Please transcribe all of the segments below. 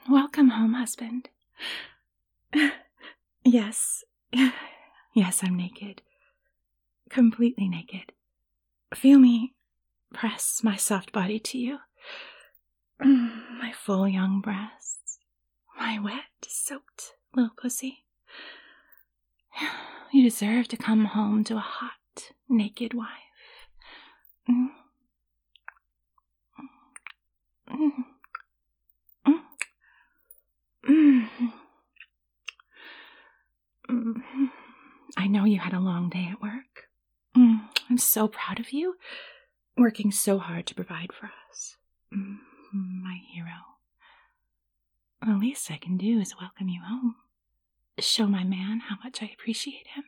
Welcome home, husband. Yes. Yes, I'm naked. Completely naked. Feel me press my soft body to you. My full young breasts. My wet, soaked little pussy. You deserve to come home to a hot, naked wife. I know you had a long day at work. I'm so proud of you, working so hard to provide for us. My hero. The least I can do is welcome you home. Show my man how much I appreciate him.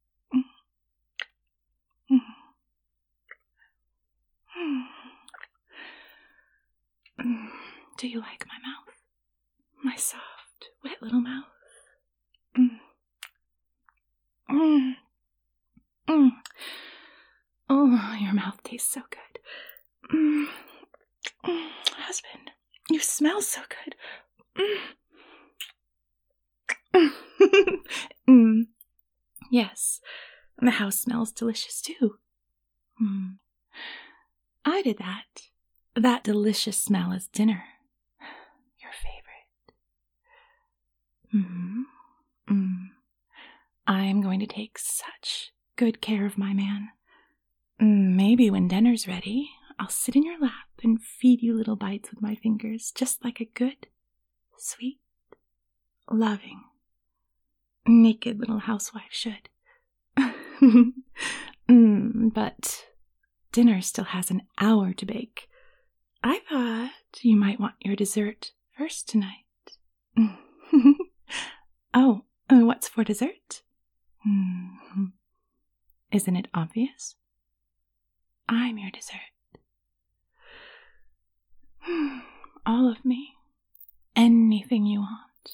Do you like my mouth? My soft, wet little mouth? Oh, your mouth tastes so good. Husband, you smell so good. Yes, the house smells delicious too. I did that. That delicious smell is dinner. Your favorite. I'm going to take such good care of my man. Maybe when dinner's ready, I'll sit in your lap and feed you little bites with my fingers, just like a good, sweet, loving, naked little housewife should. But dinner still has an hour to bake. I thought you might want your dessert first tonight. Oh, what's for dessert? Isn't it obvious? I'm your dessert. All of me. Anything you want.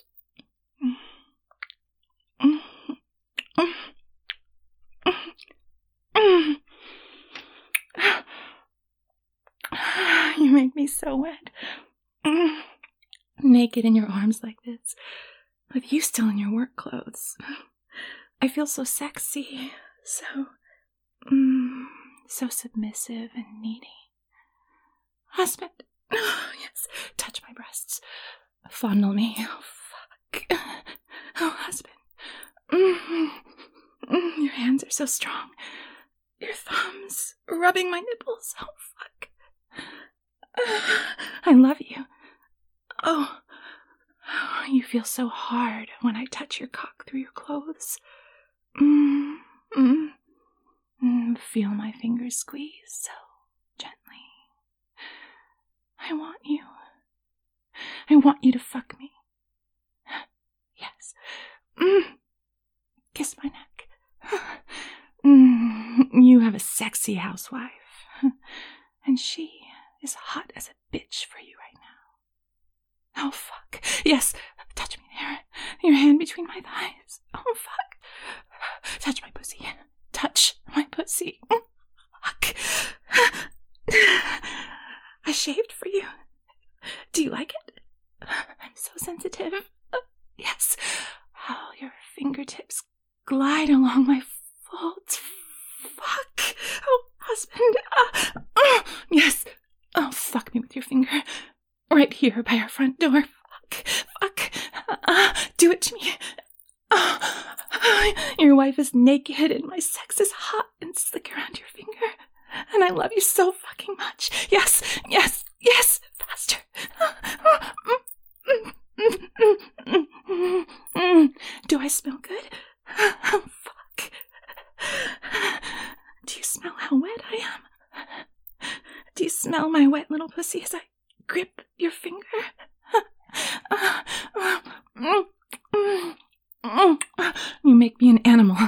You make me so wet. Naked in your arms like this, with you still in your work clothes. I feel so sexy, so submissive and needy. Husband, yes, touch my breasts. Fondle me. Oh, fuck. Oh, husband. Your hands are so strong. Your thumbs rubbing my nipples. Oh, fuck. I love you. Oh, you feel so hard when I touch your cock through your clothes. Feel my fingers squeeze so gently. I want you. I want you to fuck me. Yes. Kiss my neck. You have a sexy housewife. And she is hot as a bitch for you right now. Oh, fuck. Yes, touch me there. Your hand between my thighs. Oh, fuck. Touch my pussy. Touch my pussy. Fuck. I shaved for you. Do you like it? I'm so sensitive. Yes. How your fingertips glide along my folds. Fuck. Oh, husband. Yes. Oh, fuck me with your finger. Right here by our front door. Fuck. Do it to me. Your wife is naked and my sex is hot and slick around your finger. And I love you so fucking much. Yes, yes, yes. Faster. Do I smell good? Oh, fuck. Do you smell how wet I am? Do you smell my wet little pussy as I grip your finger? You make me an animal.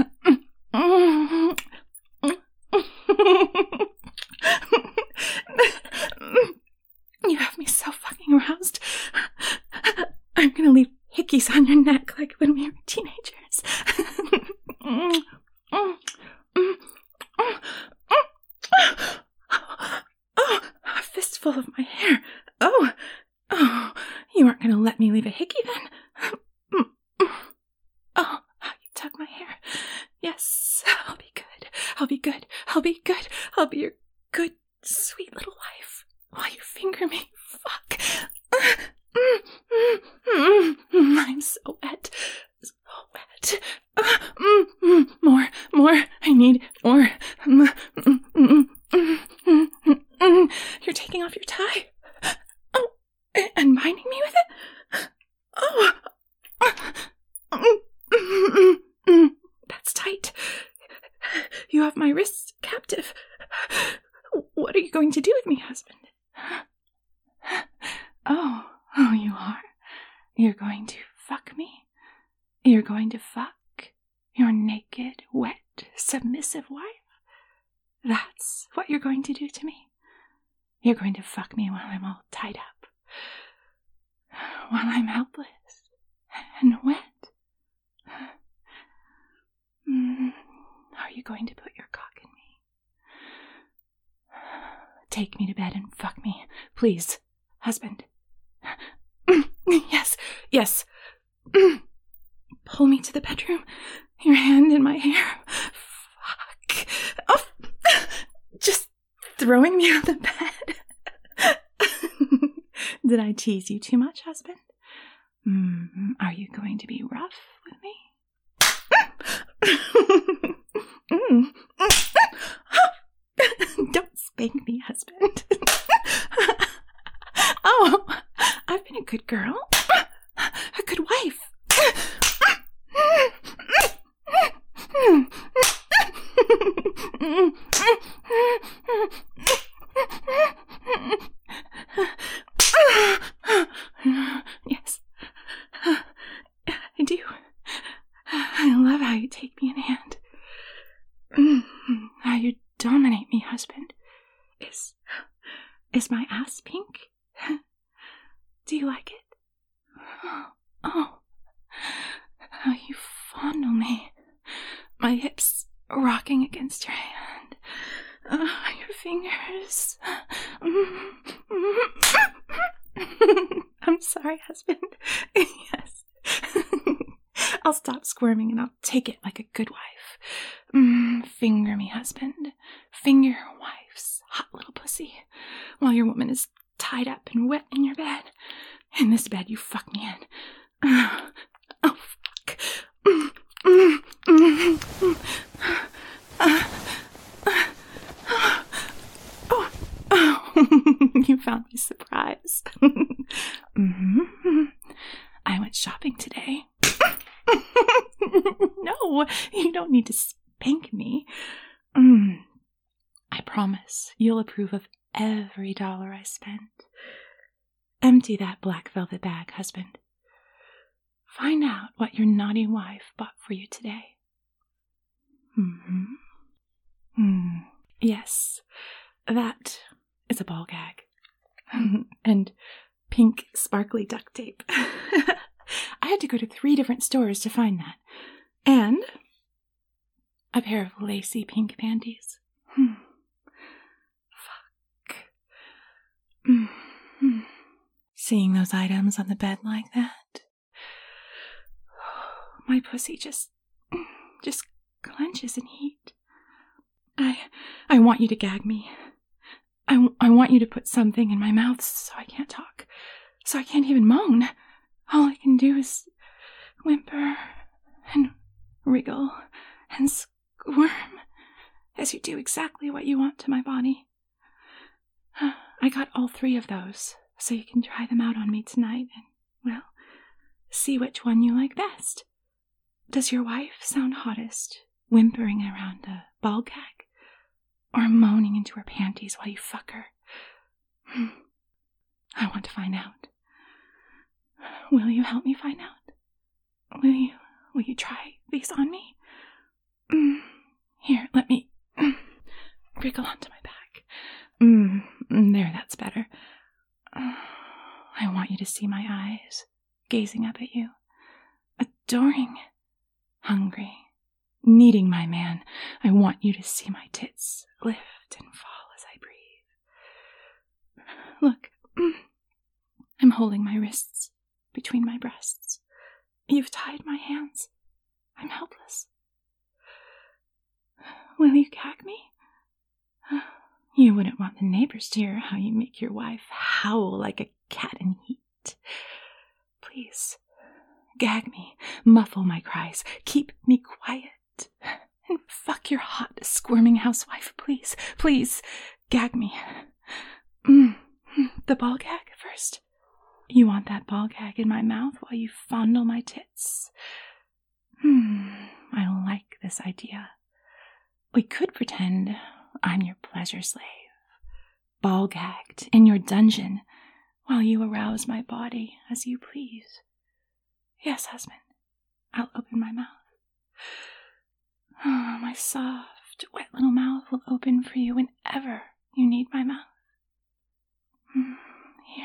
You have me so fucking aroused. I'm gonna leave hickeys on your neck like when we were teenagers. A fistful of my hair. Oh, you aren't gonna let me leave a hickey then? Oh, you tug my hair. Yes, I'll be good. I'll be good. I'll be good. I'll be your good, sweet little wife while you finger me. Fuck. I'm so wet. So wet. More. I need more. You're taking off your tie. Oh, and binding me with it? Oh. That's tight. You have my wrists captive. What are you going to do with me, husband? Oh, you are? You're going to fuck me? You're going to fuck your naked, wet, submissive wife? That's what you're going to do to me? You're going to fuck me while I'm all tied up? While I'm helpless and wet? Are you going to put your cock in me? Take me to bed and fuck me, please, husband. Yes. Pull me to the bedroom, your hand in my hair. Fuck. Oh, just throwing me on the bed. Did I tease you too much, husband? Are you going to be rough with me? Don't spank me, husband. Oh, I've been a good girl. A good wife. Yes, I do. I love how you take me in hand. How you dominate me, husband. Is my ass pink? Do you like it? Oh, how you fondle me. My hips rocking against your hand. Your fingers. I'm sorry, husband. Yes. I'll stop squirming and I'll take it like a good wife. Finger me, husband. Finger your wife's hot little pussy while your woman is tied up and wet in your bed. In this bed you fuck me in. Oh, fuck. You found me surprised. I went shopping today. No, you don't need to spank me. I promise you'll approve of every dollar I spent. Empty that black velvet bag, husband. Find out what your naughty wife bought for you today. Yes, that is a ball gag. And pink sparkly duct tape. I had to go to 3 different stores to find that. And a pair of lacy pink panties. Fuck. Seeing those items on the bed like that, my pussy just clenches in heat. I want you to gag me. I want you to put something in my mouth so I can't talk, so I can't even moan. All I can do is whimper and wriggle and squirm as you do exactly what you want to my body. I got all 3 of those so you can try them out on me tonight and, well, see which one you like best. Does your wife sound hottest, whimpering around a ball gag, or moaning into her panties while you fuck her? I want to find out. Will you help me find out? Will you try these on me? Here, let me wriggle onto my back. There, that's better. I want you to see my eyes gazing up at you, adoring, hungry, needing my man. I want you to see my tits lift and fall as I breathe. Look, I'm holding my wrists between my breasts. You've tied my hands. I'm helpless. Will you gag me? You wouldn't want the neighbors to hear how you make your wife howl like a cat in heat. Please, gag me, muffle my cries, keep me quiet, and fuck your hot, squirming housewife, please, please, gag me. The ball gag first. You want that ball gag in my mouth while you fondle my tits? I like this idea. We could pretend I'm your pleasure slave, ball gagged in your dungeon while you arouse my body as you please. Yes, husband, I'll open my mouth. Oh, my soft, wet little mouth will open for you whenever you need my mouth. Here.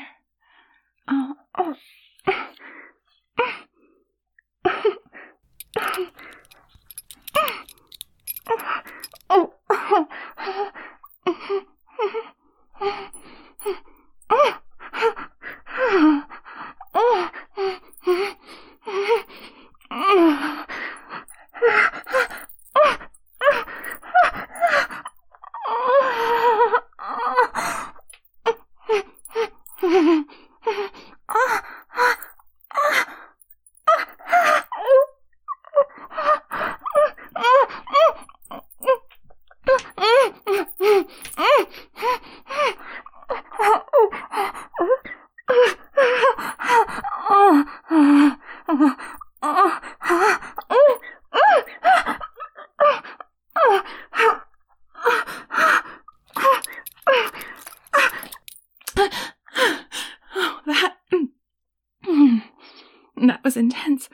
That was intense.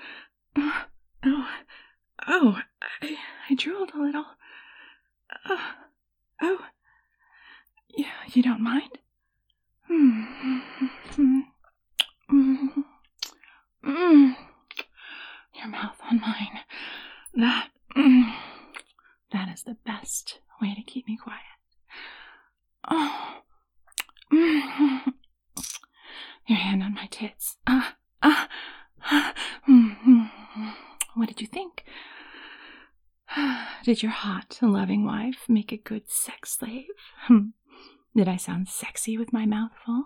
I drooled a little. You don't mind? Your mouth on mine. That is the best way to keep me quiet. Your hand on my tits. What did you think? Did your hot, loving wife make a good sex slave? Did I sound sexy with my mouth full?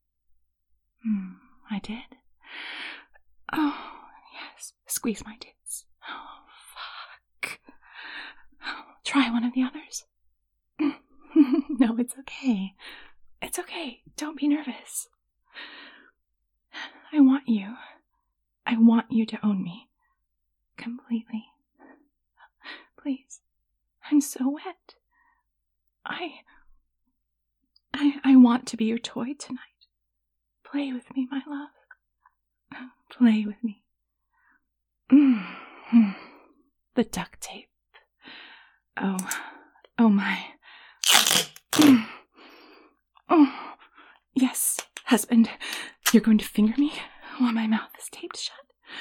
I did. Oh, yes. Squeeze my tits. Oh, fuck. Try one of the others. No, it's okay. It's okay. Don't be nervous. I want you to own me. Completely. Please. I'm so wet. I want to be your toy tonight. Play with me, my love. Play with me. The duct tape. Oh my. Oh, yes, husband. You're going to finger me while my mouth is taped shut?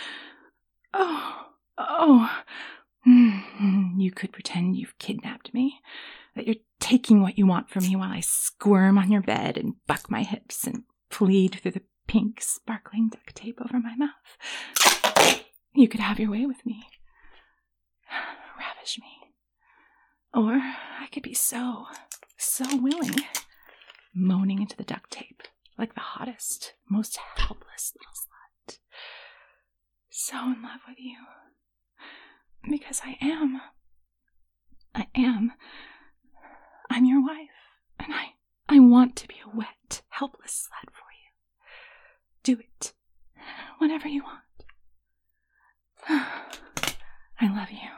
You could pretend you've kidnapped me, that you're taking what you want from me while I squirm on your bed and buck my hips and plead through the pink, sparkling duct tape over my mouth. You could have your way with me. Ravish me. Or I could be so willing, moaning into the duct tape like the hottest, most helpless little slut. So in love with you. Because I am. I'm your wife, and I want to be a wet, helpless slut for you. Do it whenever you want. I love you.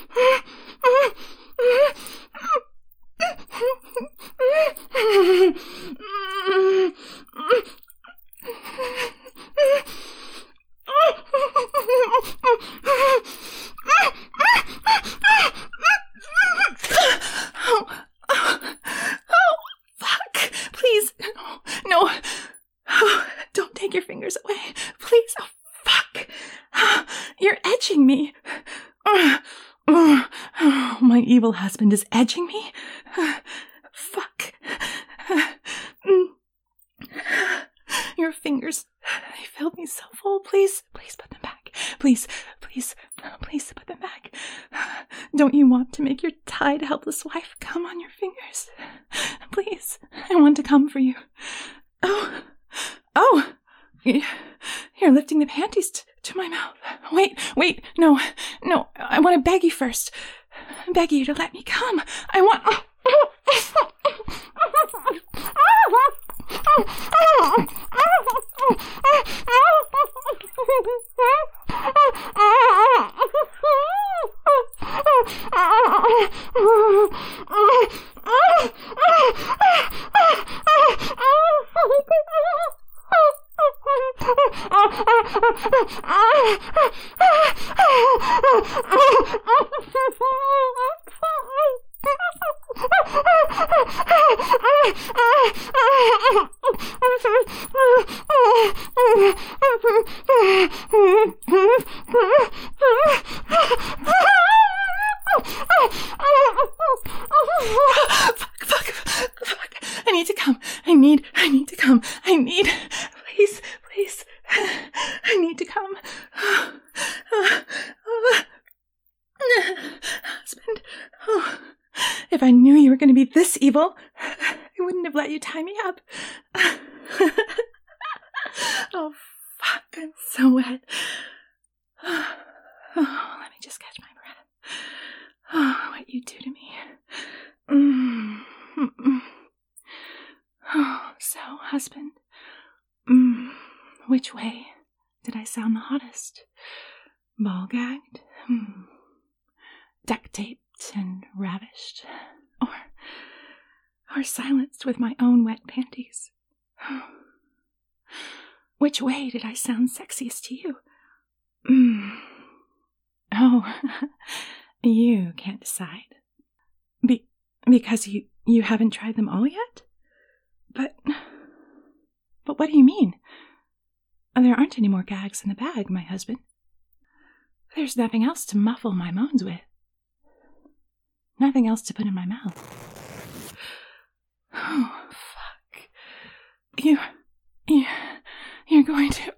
No. Don't take your fingers away. Please. Oh, fuck. You're edging me. My evil husband is edging me. Fuck. Your fingers, they filled me so full. Please put them back. Please put them back. Don't you want to make your tied, helpless wife come on your fingers? Please, I want to come for you. Oh, you're lifting the panties to my mouth. Wait, no, I want to beg you first. Beg you to let me come. I want... Fuck. I need to come. Please. I need to come. Husband. If I knew you were going to be this evil, I wouldn't have let you tie me up. Oh, fuck. I'm so wet. Let me just catch my breath. What you do to me. So, husband, which way did I sound the hottest? Ball gagged? Duct taped and ravished? Or silenced with my own wet panties? Which way did I sound sexiest to you? Oh, you can't decide. Because you haven't tried them all yet? But what do you mean? There aren't any more gags in the bag, my husband. There's nothing else to muffle my moans with. Nothing else to put in my mouth. Oh, fuck. You're going to...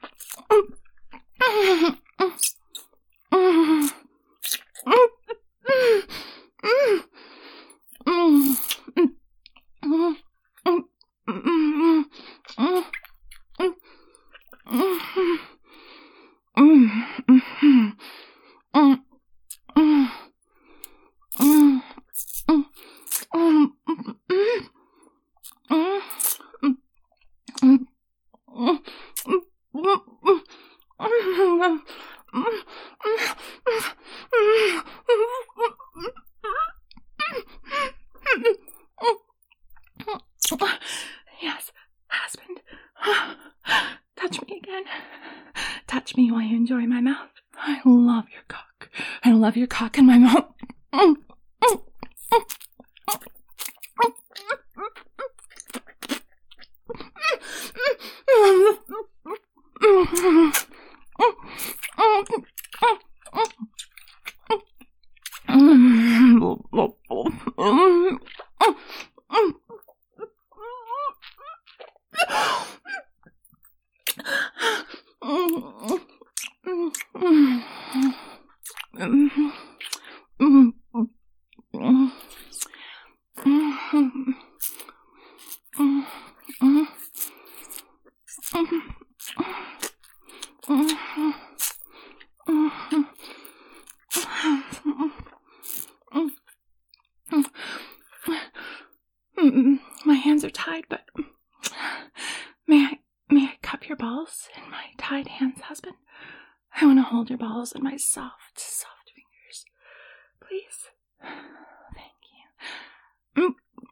Yes, husband. Touch me again. Touch me while you enjoy my mouth. I love your cock. I love your cock in my mouth. My hands are tied, but may I cup your balls in my tied hands, husband? I want to hold your balls in my soft fingers. Please. Thank you.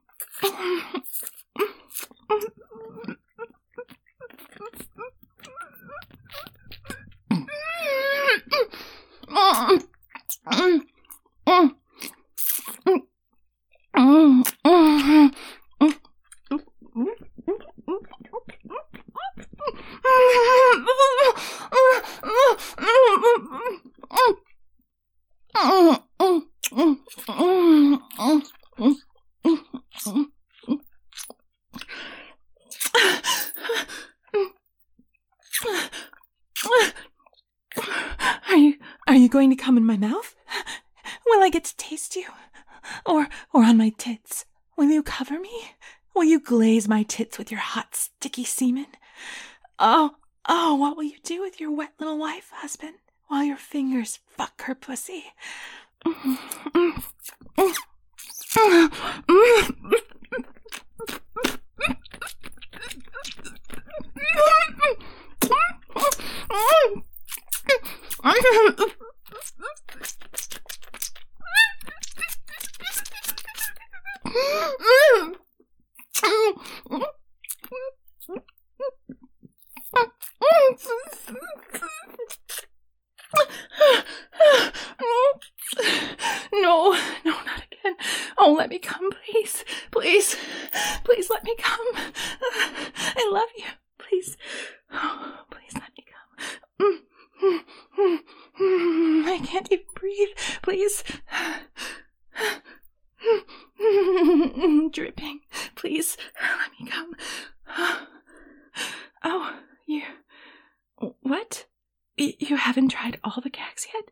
Are you going to come in my mouth? Will I get to taste you? Or on my tits? Will you cover me? Will you glaze my tits with your hot, sticky semen? Oh, what will you do with your wet little wife, husband, while your fingers fuck her pussy? No, not again. Oh, let me come, please. Please let me come. I love you. Please. Oh, please let me come. I can't even breathe. Please. Dripping. Please, let me come. Oh, you... What? You haven't tried all the gags yet?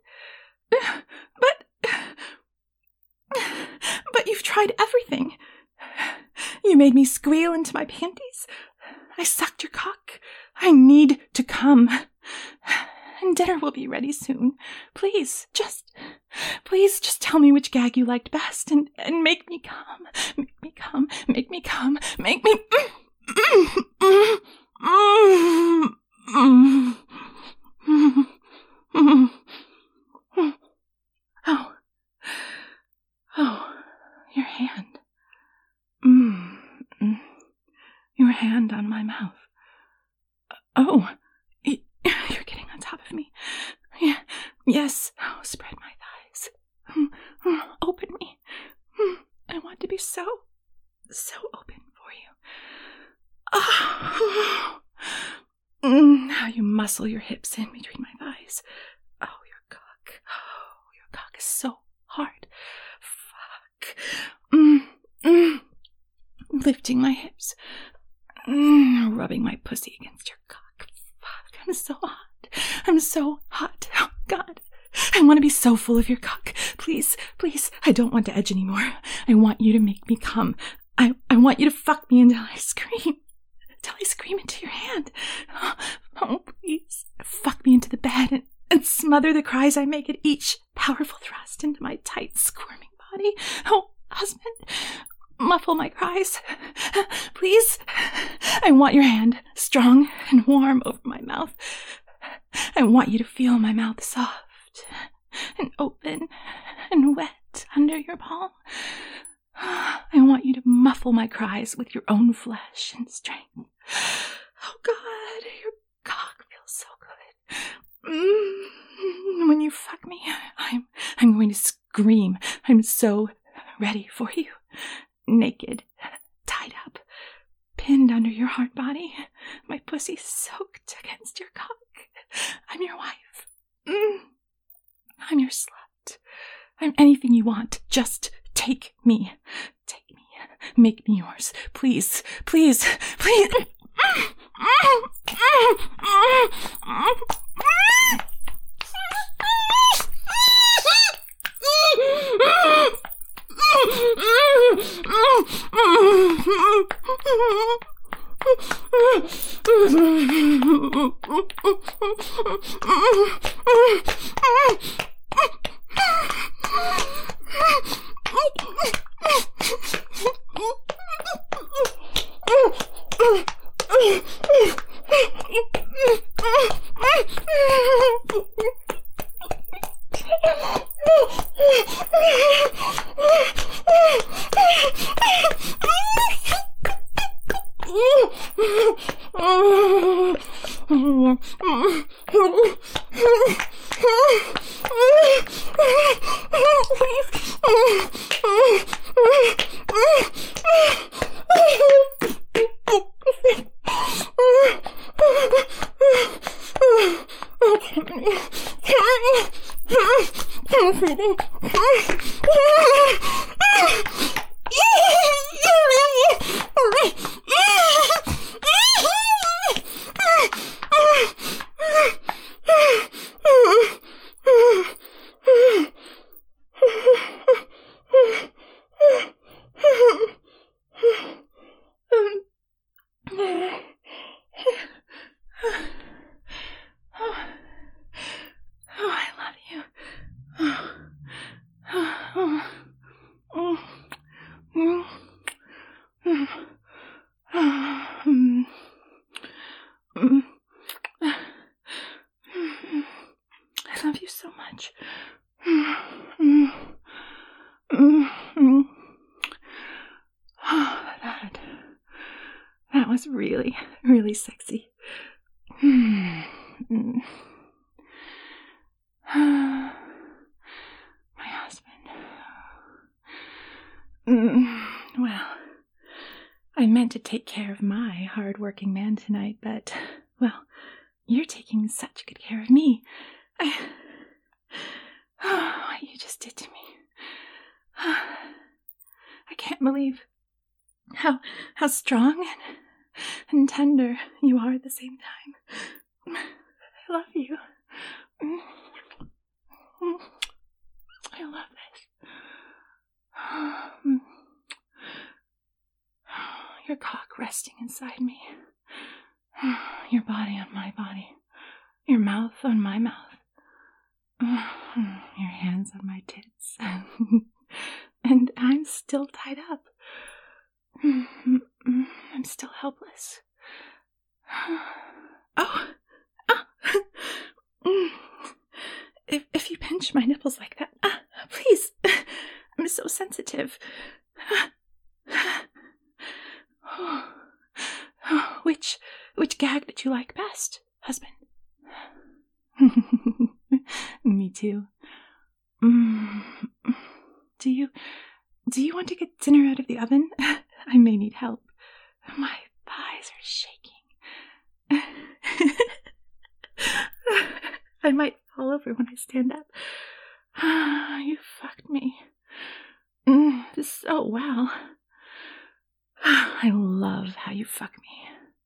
But you've tried everything. You made me squeal into my panties. I sucked your cock. I need to come. And dinner will be ready soon. Please just tell me which gag you liked best and make me come. Make me come. Make me come. Make me... Oh, your hand. Your hand on my mouth. Oh, you're getting on top of me. Yeah, yes. Oh, spread my thighs. Open me. I want to be so open for you. How you muscle your hips in between my thighs. Oh, your cock. Oh, your cock is so hard. Fuck. Lifting my hips. Rubbing my pussy against your cock. Fuck, I'm so hot. I'm so hot. Oh, God. I want to be so full of your cock. Please, I don't want to edge anymore. I want you to make me come. I want you to fuck me until I scream. Till I scream into your hand. Oh, please. Fuck me into the bed and smother the cries I make at each powerful thrust into my tight, squirming body. Oh, husband, muffle my cries. Please. I want your hand strong and warm over my mouth. I want you to feel my mouth soft and open and wet under your palm. I want you to muffle my cries with your own flesh and strength. Oh, God, your cock feels so good. When you fuck me, I'm going to scream. I'm so ready for you. Naked, tied up, pinned under your hard body, my pussy soaked against your cock. I'm your wife. I'm your slut. I'm anything you want. Just take me. Take me. Make me yours. Please. I love you so much. That was really, really sexy. My husband. Well, I meant to take care of my hard-working man tonight, but, well, you're taking such good care of me. What you just did to me. I can't believe how strong and tender you are at the same time. I love you. I love this. Your cock resting inside me. Your body on my body. Your mouth on my mouth. Your hands on my tits. And I'm still tied up. I'm still helpless. Oh. If you pinch my nipples like that, please. I'm so sensitive. Which gag did you like best, husband? Me too. Do you want to get dinner out of the oven? I may need help. My thighs are shaking. I might fall over when I stand up. You fucked me. So well. I love how you fuck me.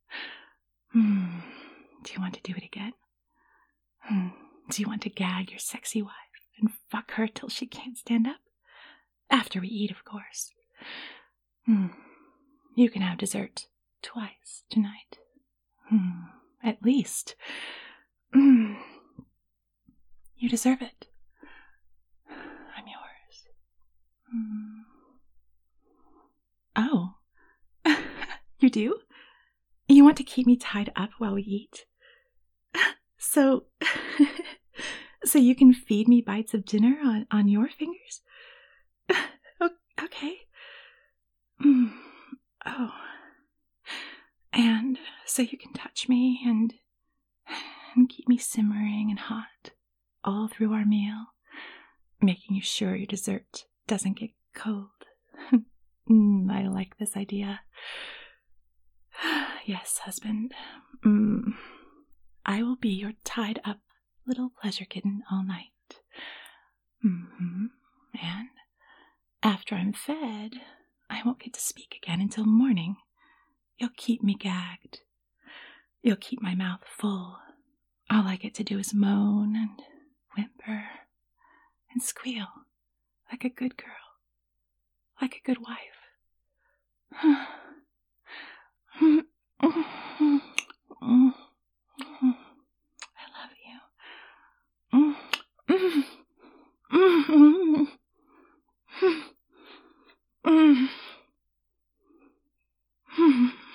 Do you want to do it again? Do you want to gag your sexy wife and fuck her till she can't stand up? After we eat, of course. You can have dessert twice tonight. At least. You deserve it. I'm yours. Oh. You do? You want to keep me tied up while we eat? So you can feed me bites of dinner on your fingers? Okay. Oh. And so you can touch me and keep me simmering and hot all through our meal, making sure your dessert doesn't get cold. I like this idea. Yes, husband. I will be your tied up little pleasure kitten all night. And after I'm fed, I won't get to speak again until morning. You'll keep me gagged. You'll keep my mouth full. All I get to do is moan and whimper and squeal like a good girl, like a good wife. I love you.